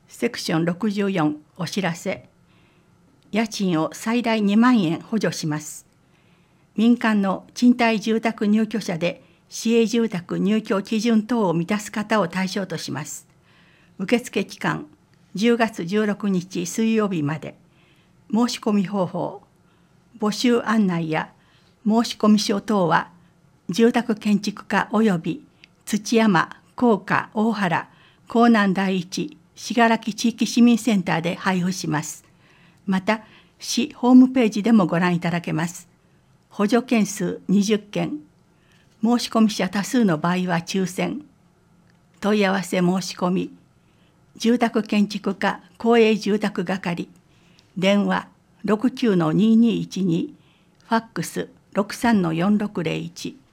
セクション64お知らせ。家賃を最大2万円補助します。民間の賃貸住宅入居者で市営住宅入居基準等を満たす方を対象とします。受付期間10月16日水曜日まで。申し込み方法、募集案内や申込書等は住宅建築課および土山、甲賀、大原、江南第一、信楽地域市民センターで配布します。また、市ホームページでもご覧いただけます。補助件数20件。申込者多数の場合は抽選。問い合わせ申し込み。住宅建築課公営住宅係。電話69-2212。ファックス63-4601。